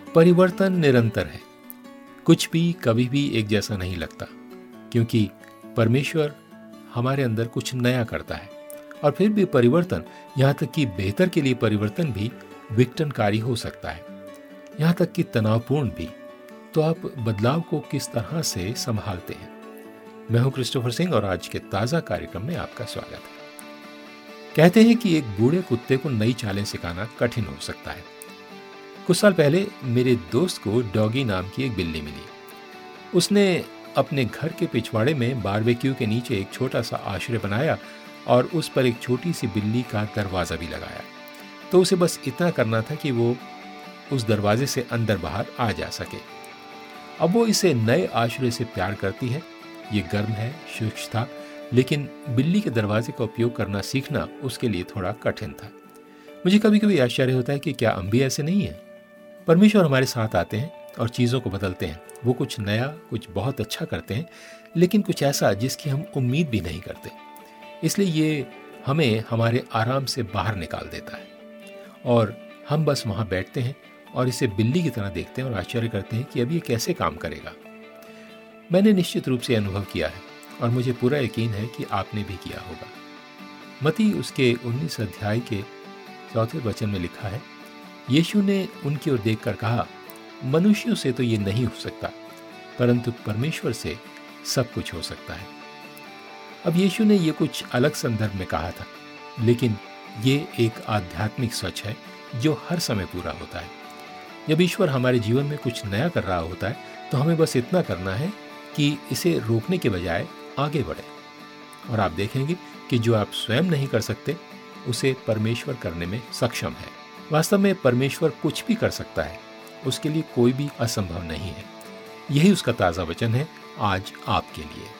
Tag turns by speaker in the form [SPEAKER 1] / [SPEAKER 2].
[SPEAKER 1] परिवर्तन निरंतर है, कुछ भी कभी भी एक जैसा नहीं लगता, क्योंकि परमेश्वर हमारे अंदर कुछ नया करता है। और फिर भी परिवर्तन, यहाँ तक कि बेहतर के लिए परिवर्तन भी विघटनकारी हो सकता है, यहाँ तक कि तनावपूर्ण भी। तो आप बदलाव को किस तरह से संभालते हैं? मैं हूं क्रिस्टोफर सिंह और आज के ताज़ा कार्यक्रम में आपका स्वागत है। कहते हैं कि एक बूढ़े कुत्ते को नई चालें सिखाना कठिन हो सकता है। कुछ साल पहले मेरे दोस्त को डॉगी नाम की एक बिल्ली मिली। उसने अपने घर के पिछवाड़े में बारबेक्यू के नीचे एक छोटा सा आश्रय बनाया और उस पर एक छोटी सी बिल्ली का दरवाज़ा भी लगाया। तो उसे बस इतना करना था कि वो उस दरवाजे से अंदर बाहर आ जा सके। अब वो इसे नए आश्रय से प्यार करती है। ये गर्म है, शुष्क था, लेकिन बिल्ली के दरवाजे का उपयोग करना सीखना उसके लिए थोड़ा कठिन था। मुझे कभी कभी आश्चर्य होता है कि क्या हम भी ऐसे नहीं हैं? परमेश्वर हमारे साथ आते हैं और चीज़ों को बदलते हैं। वो कुछ नया, कुछ बहुत अच्छा करते हैं, लेकिन कुछ ऐसा जिसकी हम उम्मीद भी नहीं करते। इसलिए ये हमें हमारे आराम से बाहर निकाल देता है और हम बस वहाँ बैठते हैं और इसे बिल्ली की तरह देखते हैं और आश्चर्य करते हैं कि अब ये कैसे काम करेगा। मैंने निश्चित रूप से अनुभव किया है और मुझे पूरा यकीन है कि आपने भी किया होगा। मत्ती उसके 19 अध्याय के 4 वचन में लिखा है, यीशु ने उनकी ओर देखकर कहा, मनुष्यों से तो ये नहीं हो सकता, परंतु परमेश्वर से सब कुछ हो सकता है। अब यीशु ने ये कुछ अलग संदर्भ में कहा था, लेकिन ये एक आध्यात्मिक सच है जो हर समय पूरा होता है। जब ईश्वर हमारे जीवन में कुछ नया कर रहा होता है तो हमें बस इतना करना है कि इसे रोकने के बजाय आगे बढ़े। और आप देखेंगे कि जो आप स्वयं नहीं कर सकते उसे परमेश्वर करने में सक्षम है। वास्तव में परमेश्वर कुछ भी कर सकता है, उसके लिए कोई भी असंभव नहीं है। यही उसका ताज़ा वचन है आज आपके लिए।